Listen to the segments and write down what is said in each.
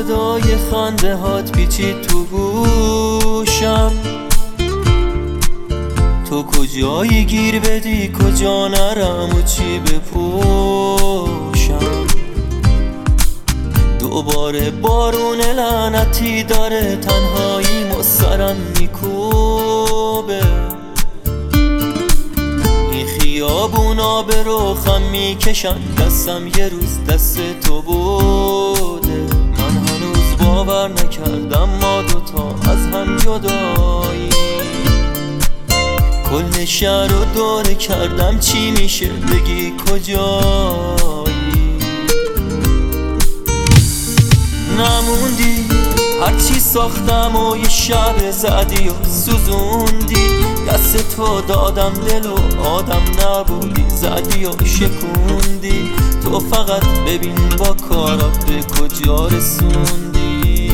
صدای خنده هات پیچید تو گوشم. تو کجایی گیر بدی کجا نرم و چی بپوشم. دوباره بارون لعنتی داره تنهایی سرم میکوبه. این خیابونا به رخم میکشن دستم یه روز دست تو بوده. من هنوز باور نکردم ما دوتا از هم جدایی. کل شهر رو دوره کردم چی میشه بگی کجایی. نموندی هرچی ساختم و یه شب زدی و سوزوندی. دست تو دادم دل و آدم نبودی زدی و شکوندی. تو فقط ببین با کارات به کجا رسوندی.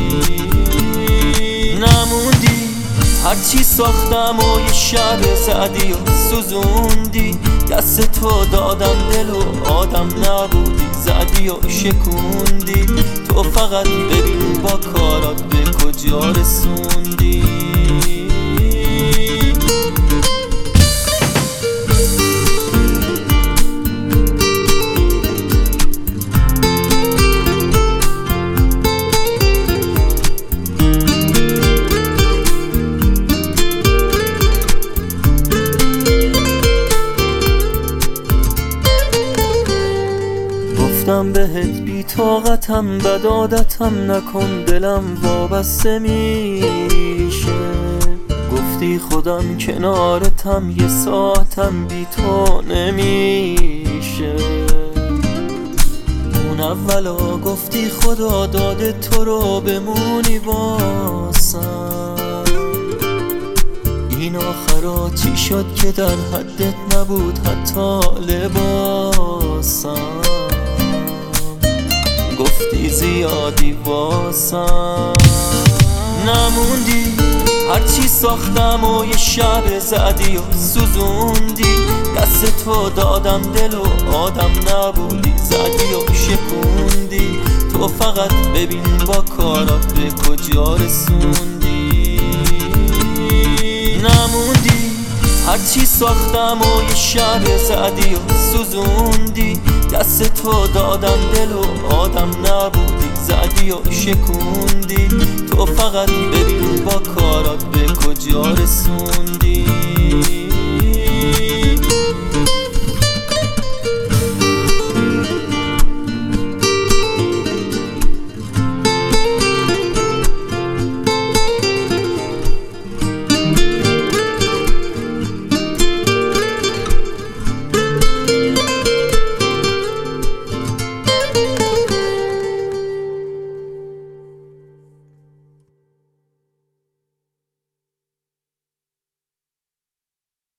نموندی هرچی ساختم و یه شب زدی و سوزوندی. دست تو دادم دل و آدم نبودی زدی و شکوندی. تو فقط ببین با کارات به کجا رسوندی. گفتم بهت بی طاقتم بد عادتم نکن دلم وابسته میشه. گفتی خودم کنارتم یه ساعتم بی تو نمیشه. اون اولا گفتی خدا داده تو رو بمونی واسم. این آخرا چی شد که در حدت نبود حتی لباسم. گفتی زیادی واسم. نموندی هرچی ساختم و یه شب زدی و سوزوندی. دست تو دادم دل و آدم نبودی زدی و شکوندی. تو فقط ببین با کارات به کجا رسوندی. نموندی هرچی ساختم و یه شب زدی و سوزوندی. دست تو دادم دل و آدم نبودی زدی و شکوندی. تو فقط ببین با کارات به کجا رسوندی.